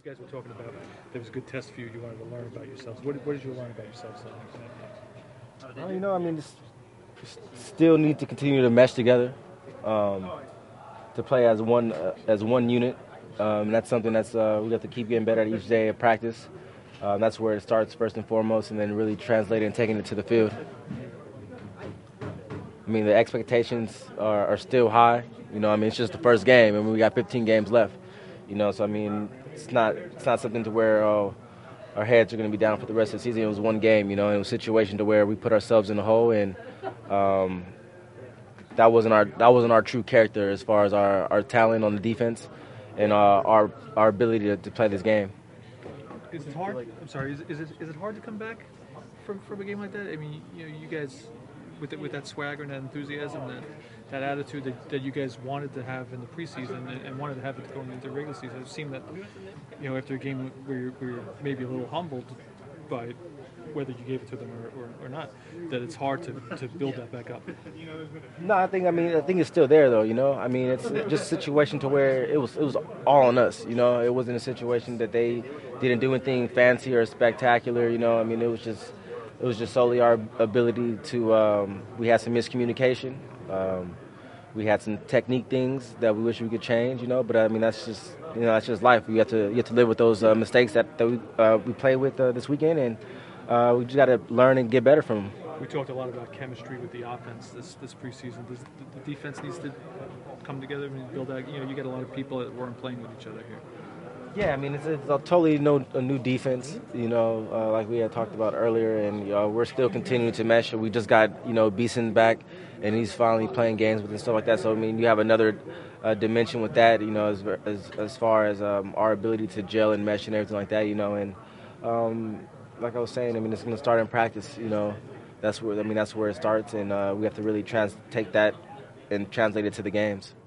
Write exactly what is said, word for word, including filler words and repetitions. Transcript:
guys were talking about there was a good test for you. You wanted to learn about yourselves. What, what did you learn about yourselves? Well, you know, I mean, just, just still need to continue to mesh together, um, to play as one uh, as one unit. Um, that's something that's uh, we have to keep getting better at each day of practice. Um, that's where it starts first and foremost, and then really translating and taking it to the field. I mean, the expectations are, are still high. You know, I mean, it's just the first game, and we got fifteen games left. You know, so I mean, it's not it's not something to where oh, our heads are going to be down for the rest of the season. It was one game, you know, and it was a situation to where we put ourselves in the hole, and um, that wasn't our that wasn't our true character as far as our, our talent on the defense and uh, our our ability to, to play this game. Is it hard? I'm sorry. Is, is it is it hard to come back from from a game like that? I mean, you know, you guys with it, with that swagger and that enthusiasm, that that attitude that, that you guys wanted to have in the preseason and, and wanted to have it going into the regular season. It seemed that, you know, after a game where you're, where you're maybe a little humbled by whether you gave it to them or, or, or not, that it's hard to, to build that back up. No, I think I mean I think it's still there though. You know, I mean it's just a situation to where it was it was all on us. You know, it wasn't a situation that they didn't do anything fancy or spectacular. You know, I mean it was just it was just solely our ability to. Um, we had some miscommunication. Um, we had some technique things that we wish we could change. You know, but I mean that's just you know that's just life. You have to you have to live with those uh, mistakes that, that we uh, we played with uh, this weekend, and uh, we just got to learn and get better from them. We talked a lot about chemistry with the offense this this preseason. Does the, the defense needs to come together and build out? You know, you got a lot of people that weren't playing with each other here. Yeah, I mean it's, it's a totally no, a new defense. You know, uh, like we had talked about earlier, and uh, we're still continuing to mesh. We just got you know Beeson back, and he's finally playing games with and stuff like that. So I mean, you have another uh, dimension with that. You know, as as, as far as um, our ability to gel and mesh and everything like that. You know, and um, like I was saying, I mean it's going to start in practice. You know. That's where I mean. That's where it starts, and uh, we have to really trans- take that and translate it to the games.